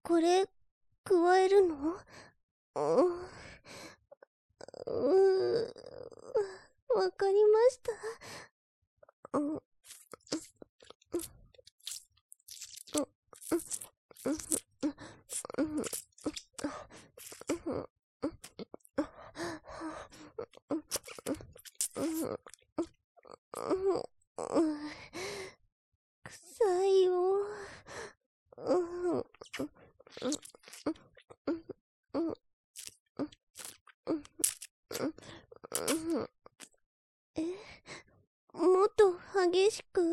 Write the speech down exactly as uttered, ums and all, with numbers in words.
これ、加えるの？う、う、わかりました。う、う、臭いよ。え、もっと激しく？